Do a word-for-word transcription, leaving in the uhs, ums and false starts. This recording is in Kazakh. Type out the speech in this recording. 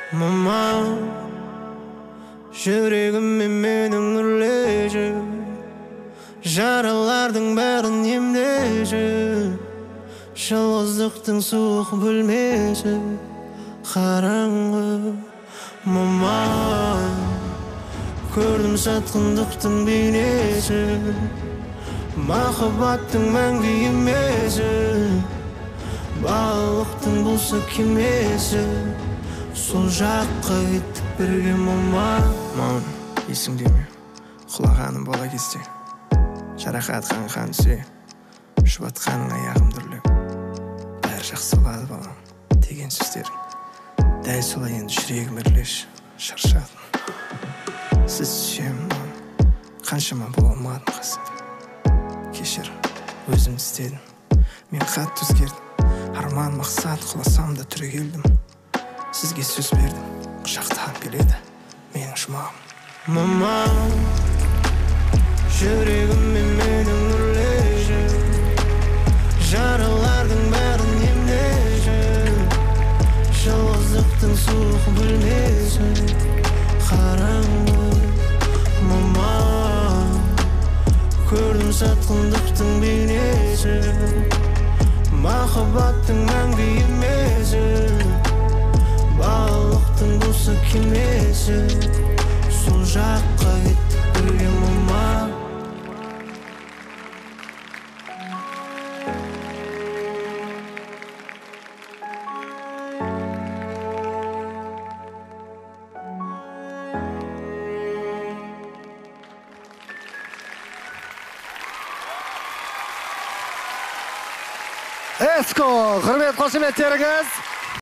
Mama, жүрегіме менің үрлежі, жаралардың бәрін емдежі, жалғыздықтың суық бөлмесі қараңғы. Мама, көрдім сатқындықтың бейнесі, махаббаттың мәңгі емесі, балықтың болса кемесі, сол жаққа кеттік бірге. Мама, мам, есіңде ме? Құлағаным бала кезде, жарақат қан түсе, жұбатқаның аяғым дүрлеп, бәрі жақсы болады балам деген сөздерің. Дәл солай енді жүрегім үрлеш, шаршадым. Сіз сүйемін, мам, қаншама бола алмадым қасымда. Кешір, өзім істедім, мен қатты өзгердім, арман мақсат құласам да түрегелдім. Сізге сөз бердім, құшақтап келеді менің жұмағым. Мама, жүрегіме менің үрлежі, жаралардың бәрін емдежі, жалғыздықтың суық бөлмесі қараңғы. Мама, көрдім сатқындықтың бейнесі, махаббаттың мәңгі емесі, балықтың болса кемесі, сол жаққа кеттік бірге. Мама, Эско, құрмет қошеметтеріңіз.